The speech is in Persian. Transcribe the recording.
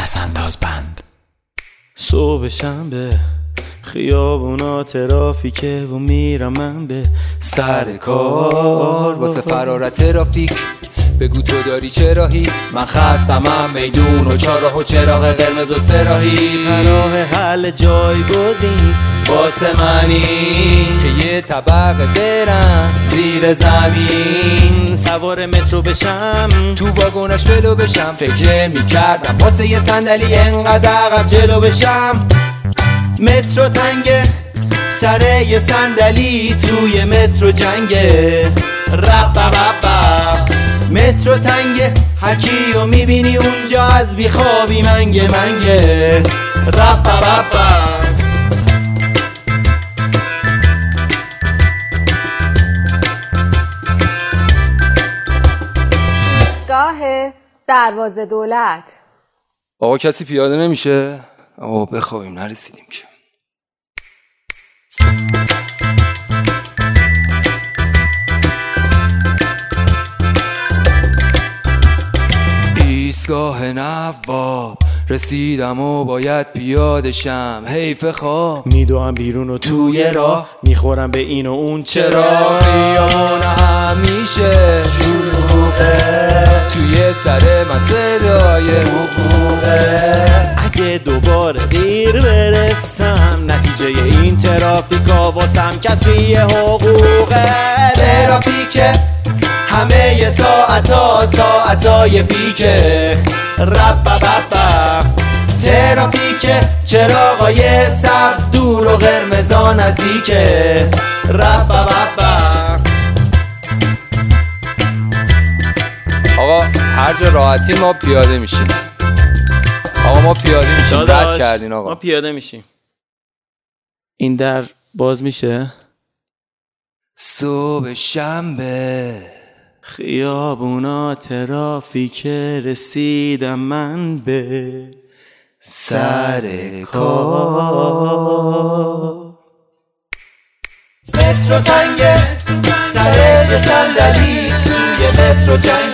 پس انداز بند. صبح شنبه خیابونا ترافیکه و میرم من به سر کار واسه فرار ترافیک. بگو تو داری چه راهی؟ من خستمم میدون و چهارراه و چراغ قرمز و سراهی. راه حل جایگزین واسه منی که یه طبقه برم زیر زمین، سوار مترو بشم تو واگوناش ولو بشم. فکر میکردم واسه یه صندلی انقدر عقب جلو بشم. مترو تنگه سر یه صندلی توی مترو جنگه. مترو تنگه هر کیو میبینی اونجا از بیخوابی منگه منگه. ایستگاه دروازه دولت. آقا کسی پیاده نمیشه؟ آقا بخوابیم نرسیدیم که. ایستگاه نواب رسیدم و باید پیاده شم. حیف خواب میدوام بیرون و توی راه میخورم به این و اون. چرا خیامون همیشه شلوغه، توی سر من صدای حقوقه. اگه دوباره دیر برسم نتیجه این ترافیکا واسم کسری حقوقه. ترافیکه همه ساعتای پیکه. ترافیکه چراغای سبز دور و قرمزا نزدیکه. آقا هر جا راحتی ما پیاده میشیم. آقا ما پیاده میشیم. رد کردین آقا. ما پیاده میشیم. این در باز میشه؟ صبح شنبه خیابونا ترافیکه رسیدم من به سر کار. مترو تنگه سر یه صندلی توی مترو جنگ.